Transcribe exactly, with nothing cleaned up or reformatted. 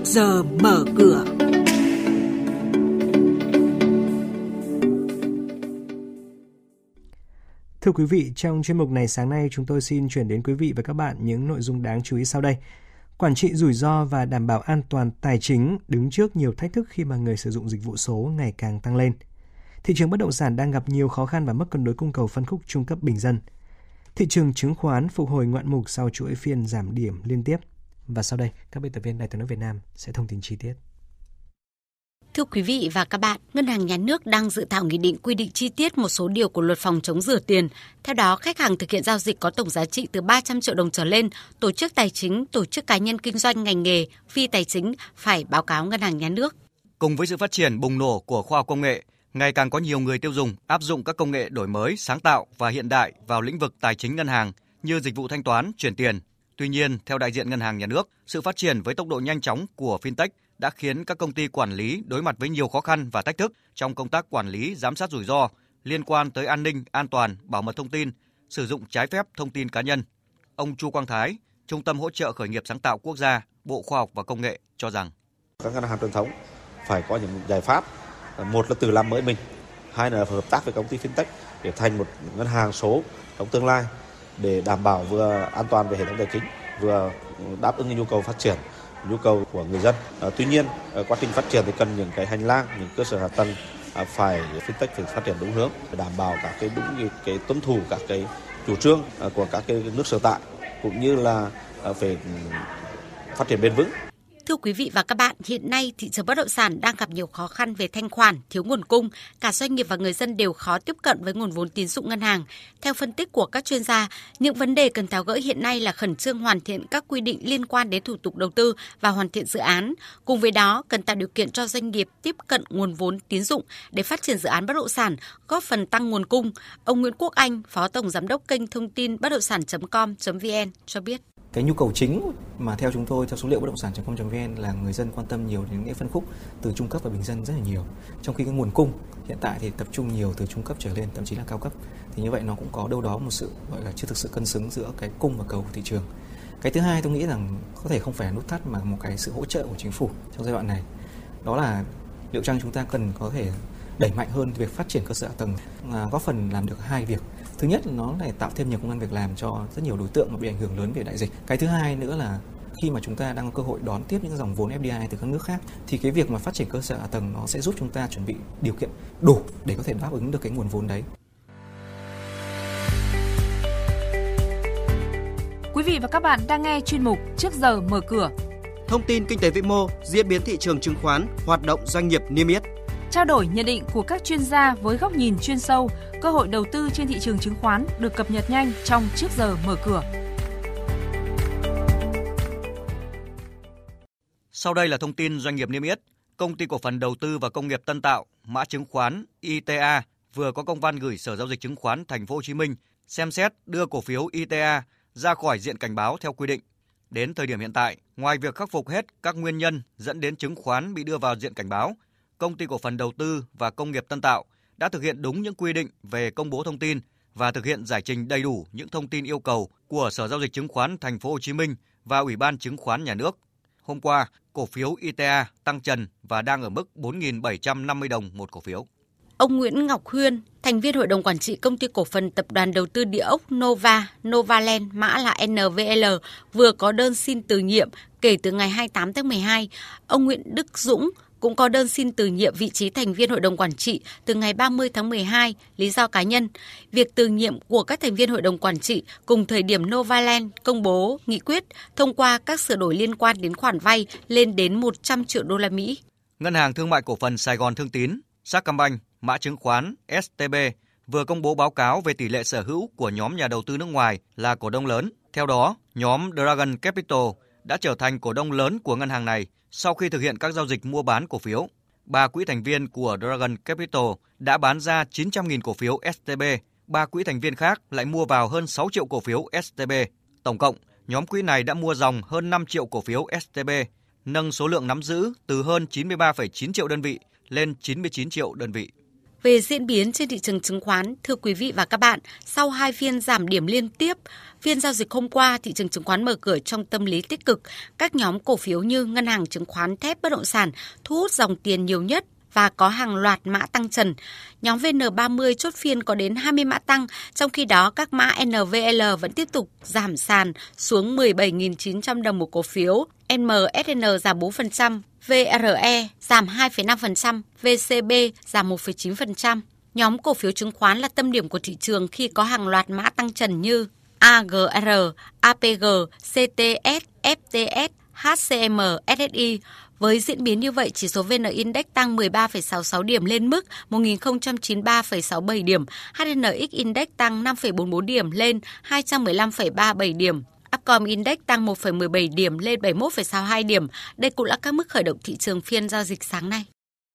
giờ mở cửa. Thưa quý vị, trong chuyên mục này sáng nay chúng tôi xin chuyển đến quý vị và các bạn những nội dung đáng chú ý sau đây. Quản trị rủi ro và đảm bảo an toàn tài chính đứng trước nhiều thách thức khi mà người sử dụng dịch vụ số ngày càng tăng lên. Thị trường bất động sản đang gặp nhiều khó khăn và mất cân đối cung cầu phân khúc trung cấp bình dân. Thị trường chứng khoán phục hồi ngoạn mục sau chuỗi phiên giảm điểm liên tiếp. Và sau đây, các biên tập viên Đài Tiếng nói Việt Nam sẽ thông tin chi tiết. Thưa quý vị và các bạn, Ngân hàng Nhà nước đang dự thảo nghị định quy định chi tiết một số điều của luật phòng chống rửa tiền. Theo đó, khách hàng thực hiện giao dịch có tổng giá trị từ ba trăm triệu đồng trở lên, tổ chức tài chính, tổ chức cá nhân kinh doanh ngành nghề, phi tài chính phải báo cáo Ngân hàng Nhà nước. Cùng với sự phát triển bùng nổ của khoa học công nghệ, ngày càng có nhiều người tiêu dùng áp dụng các công nghệ đổi mới, sáng tạo và hiện đại vào lĩnh vực tài chính ngân hàng như dịch vụ thanh toán, chuyển tiền. Tuy nhiên, theo đại diện Ngân hàng Nhà nước, sự phát triển với tốc độ nhanh chóng của fintech đã khiến các công ty quản lý đối mặt với nhiều khó khăn và thách thức trong công tác quản lý, giám sát rủi ro liên quan tới an ninh, an toàn, bảo mật thông tin, sử dụng trái phép thông tin cá nhân. Ông Chu Quang Thái, Trung tâm Hỗ trợ Khởi nghiệp Sáng tạo Quốc gia, Bộ Khoa học và Công nghệ cho rằng các ngân hàng truyền thống phải có những giải pháp, một là tự làm mới mình, hai là hợp tác với công ty fintech để thành một ngân hàng số trong tương lai để đảm bảo vừa an toàn về hệ thống tài chính, vừa đáp ứng nhu cầu phát triển, nhu cầu của người dân. À, tuy nhiên, quá trình phát triển thì cần những cái hành lang, những cơ sở hạ tầng à, phải fintech phải phát triển đúng hướng để đảm bảo các cái đúng cái, cái tuân thủ các cái chủ trương à, của các cái nước sở tại, cũng như là à, phải phát triển bền vững. Thưa quý vị và các bạn, hiện nay thị trường bất động sản đang gặp nhiều khó khăn về thanh khoản, thiếu nguồn cung. Cả doanh nghiệp và người dân đều khó tiếp cận với nguồn vốn tín dụng ngân hàng. Theo phân tích của các chuyên gia, những vấn đề cần tháo gỡ hiện nay là khẩn trương hoàn thiện các quy định liên quan đến thủ tục đầu tư và hoàn thiện dự án. Cùng với đó, cần tạo điều kiện cho doanh nghiệp tiếp cận nguồn vốn tín dụng để phát triển dự án bất động sản, góp phần tăng nguồn cung. Ông Nguyễn Quốc Anh, Phó Tổng Giám đốc kênh thông tin bất động sản chấm com chấm vn cho biết. Cái nhu cầu chính mà theo chúng tôi, theo số liệu bất động sản chấm com chấm vn là người dân quan tâm nhiều đến những phân khúc từ trung cấp và bình dân rất là nhiều. Trong khi cái nguồn cung hiện tại thì tập trung nhiều từ trung cấp trở lên, thậm chí là cao cấp. Thì như vậy nó cũng có đâu đó một sự gọi là chưa thực sự cân xứng giữa cái cung và cầu của thị trường. Cái thứ hai tôi nghĩ rằng có thể không phải là nút thắt mà một cái sự hỗ trợ của chính phủ trong giai đoạn này. Đó là liệu chăng chúng ta cần có thể đẩy mạnh hơn việc phát triển cơ sở hạ tầng, góp phần làm được hai việc. Thứ nhất là nó lại tạo thêm nhiều công ăn việc làm cho rất nhiều đối tượng mà bị ảnh hưởng lớn về đại dịch. Cái thứ hai nữa là khi mà chúng ta đang có cơ hội đón tiếp những dòng vốn ép đê i từ các nước khác thì cái việc mà phát triển cơ sở hạ tầng nó sẽ giúp chúng ta chuẩn bị điều kiện đủ để có thể đáp ứng được cái nguồn vốn đấy. Quý vị và các bạn đang nghe chuyên mục Trước giờ mở cửa. Thông tin kinh tế vĩ mô, diễn biến thị trường chứng khoán, hoạt động doanh nghiệp niêm yết. Trao đổi nhận định của các chuyên gia với góc nhìn chuyên sâu, cơ hội đầu tư trên thị trường chứng khoán được cập nhật nhanh trong Trước giờ mở cửa. Sau đây là thông tin doanh nghiệp niêm yết. Công ty cổ phần đầu tư và công nghiệp Tân Tạo, mã chứng khoán i tê a vừa có công văn gửi Sở Giao dịch Chứng khoán Thành phố Hồ Chí Minh xem xét đưa cổ phiếu i tê a ra khỏi diện cảnh báo theo quy định. Đến thời điểm hiện tại, ngoài việc khắc phục hết các nguyên nhân dẫn đến chứng khoán bị đưa vào diện cảnh báo, Công ty cổ phần đầu tư và công nghiệp Tân Tạo đã thực hiện đúng những quy định về công bố thông tin và thực hiện giải trình đầy đủ những thông tin yêu cầu của Sở Giao dịch Chứng khoán Thành phố Hồ Chí Minh và Ủy ban Chứng khoán Nhà nước. Hôm qua, cổ phiếu i tê a tăng trần và đang ở mức bốn nghìn bảy trăm năm mươi đồng một cổ phiếu. Ông Nguyễn Ngọc Huyên, thành viên Hội đồng Quản trị Công ty Cổ phần Tập đoàn Đầu tư Địa ốc Nova, Novaland, mã là en vê lờ, vừa có đơn xin từ nhiệm kể từ ngày hai mươi tám tháng mười hai. Ông Nguyễn Đức Dũng cũng có đơn xin từ nhiệm vị trí thành viên Hội đồng Quản trị từ ngày ba mươi tháng mười hai, lý do cá nhân. Việc từ nhiệm của các thành viên Hội đồng Quản trị cùng thời điểm Novaland công bố nghị quyết thông qua các sửa đổi liên quan đến khoản vay lên đến một trăm triệu đô la Mỹ. Ngân hàng Thương mại Cổ phần Sài Gòn Thương Tín, Sacombank, mã chứng khoán ét tê bê vừa công bố báo cáo về tỷ lệ sở hữu của nhóm nhà đầu tư nước ngoài là cổ đông lớn. Theo đó, nhóm Dragon Capital đã trở thành cổ đông lớn của ngân hàng này sau khi thực hiện các giao dịch mua bán cổ phiếu. Ba quỹ thành viên của Dragon Capital đã bán ra chín trăm nghìn cổ phiếu ét tê bê, ba quỹ thành viên khác lại mua vào hơn sáu triệu cổ phiếu ét tê bê. Tổng cộng, nhóm quỹ này đã mua dòng hơn năm triệu cổ phiếu ét tê bê, nâng số lượng nắm giữ từ hơn chín mươi ba phẩy chín triệu đơn vị lên chín mươi chín triệu đơn vị. Về diễn biến trên thị trường chứng khoán, thưa quý vị và các bạn, sau hai phiên giảm điểm liên tiếp, phiên giao dịch hôm qua, thị trường chứng khoán mở cửa trong tâm lý tích cực. Các nhóm cổ phiếu như ngân hàng, chứng khoán, thép, bất động sản thu hút dòng tiền nhiều nhất và có hàng loạt mã tăng trần. Nhóm vê en ba mươi chốt phiên có đến hai mươi mã tăng, trong khi đó các mã en vê lờ vẫn tiếp tục giảm sàn xuống mười bảy nghìn chín trăm đồng một cổ phiếu, em ét en giảm bốn phần trăm, vê rờ e giảm hai phẩy năm phần trăm, vê xê bê giảm một phẩy chín phần trăm. Nhóm cổ phiếu chứng khoán là tâm điểm của thị trường khi có hàng loạt mã tăng trần như a giê rờ, a pê giê, xê tê ét, ép tê ét, hát xê em, ét ét i. Với diễn biến như vậy, chỉ số vê en Index tăng mười ba phẩy sáu mươi sáu điểm lên mức một nghìn không trăm chín mươi ba phẩy sáu mươi bảy điểm, hát en ích Index tăng năm phẩy bốn mươi bốn điểm lên hai trăm mười lăm phẩy ba mươi bảy điểm. Upcom Index tăng một phẩy mười bảy điểm lên bảy mươi mốt phẩy sáu mươi hai điểm. Đây cũng là các mức khởi động thị trường phiên giao dịch sáng nay.